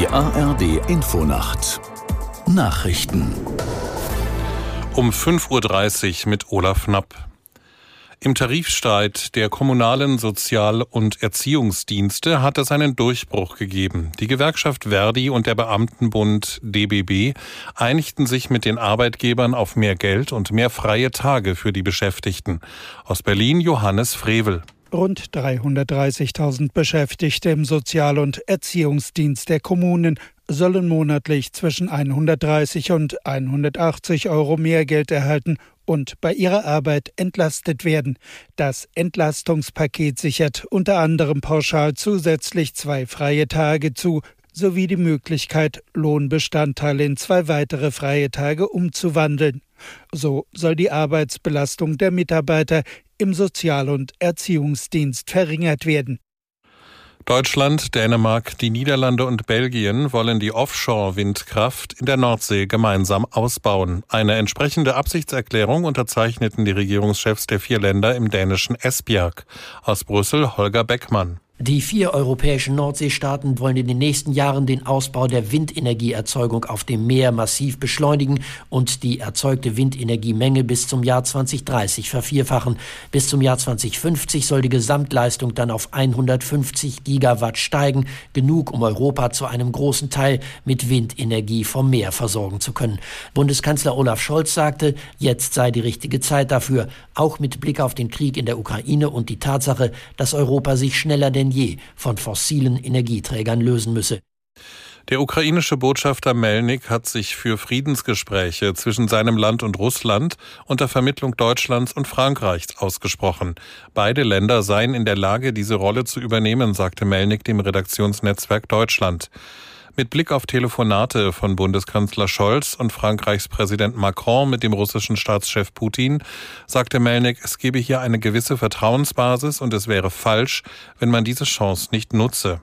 Die ARD-Infonacht Nachrichten um 5:30 Uhr mit Olaf Knapp. Im Tarifstreit der kommunalen Sozial- und Erziehungsdienste hat es einen Durchbruch gegeben. Die Gewerkschaft Verdi und der Beamtenbund DBB einigten sich mit den Arbeitgebern auf mehr Geld und mehr freie Tage für die Beschäftigten. Aus Berlin Johannes Frevel. Rund 330.000 Beschäftigte im Sozial- und Erziehungsdienst der Kommunen sollen monatlich zwischen 130 und 180 Euro mehr Geld erhalten und bei ihrer Arbeit entlastet werden. Das Entlastungspaket sichert unter anderem pauschal zusätzlich 2 freie Tage zu, sowie die Möglichkeit, Lohnbestandteile in 2 weitere freie Tage umzuwandeln. So soll die Arbeitsbelastung der Mitarbeiter im Sozial- und Erziehungsdienst verringert werden. Deutschland, Dänemark, die Niederlande und Belgien wollen die Offshore-Windkraft in der Nordsee gemeinsam ausbauen. Eine entsprechende Absichtserklärung unterzeichneten die Regierungschefs der 4 Länder im dänischen Esbjerg. Aus Brüssel Holger Beckmann. Die 4 europäischen Nordseestaaten wollen in den nächsten Jahren den Ausbau der Windenergieerzeugung auf dem Meer massiv beschleunigen und die erzeugte Windenergiemenge bis zum Jahr 2030 vervierfachen. Bis zum Jahr 2050 soll die Gesamtleistung dann auf 150 Gigawatt steigen, genug, um Europa zu einem großen Teil mit Windenergie vom Meer versorgen zu können. Bundeskanzler Olaf Scholz sagte, jetzt sei die richtige Zeit dafür, auch mit Blick auf den Krieg in der Ukraine und die Tatsache, dass Europa sich schneller denn je von fossilen Energieträgern lösen müsse. Der ukrainische Botschafter Melnik hat sich für Friedensgespräche zwischen seinem Land und Russland unter Vermittlung Deutschlands und Frankreichs ausgesprochen. Beide Länder seien in der Lage, diese Rolle zu übernehmen, sagte Melnik dem Redaktionsnetzwerk Deutschland. Mit Blick auf Telefonate von Bundeskanzler Scholz und Frankreichs Präsident Macron mit dem russischen Staatschef Putin sagte Melnik, es gebe hier eine gewisse Vertrauensbasis und es wäre falsch, wenn man diese Chance nicht nutze.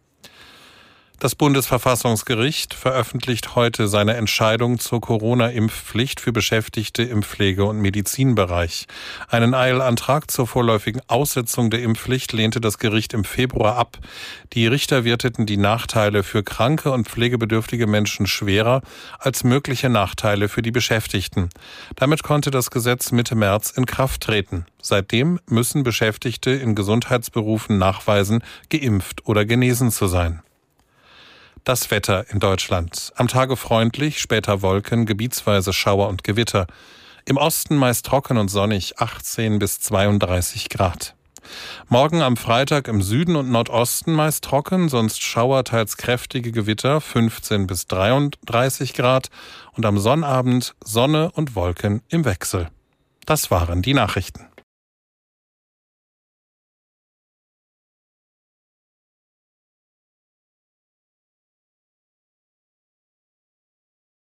Das Bundesverfassungsgericht veröffentlicht heute seine Entscheidung zur Corona-Impfpflicht für Beschäftigte im Pflege- und Medizinbereich. Einen Eilantrag zur vorläufigen Aussetzung der Impfpflicht lehnte das Gericht im Februar ab. Die Richter werteten die Nachteile für kranke und pflegebedürftige Menschen schwerer als mögliche Nachteile für die Beschäftigten. Damit konnte das Gesetz Mitte März in Kraft treten. Seitdem müssen Beschäftigte in Gesundheitsberufen nachweisen, geimpft oder genesen zu sein. Das Wetter in Deutschland. Am Tage freundlich, später Wolken, gebietsweise Schauer und Gewitter. Im Osten meist trocken und sonnig, 18 bis 32 Grad. Morgen am Freitag im Süden und Nordosten meist trocken, sonst Schauer, teils kräftige Gewitter, 15 bis 33 Grad. Und am Sonnabend Sonne und Wolken im Wechsel. Das waren die Nachrichten.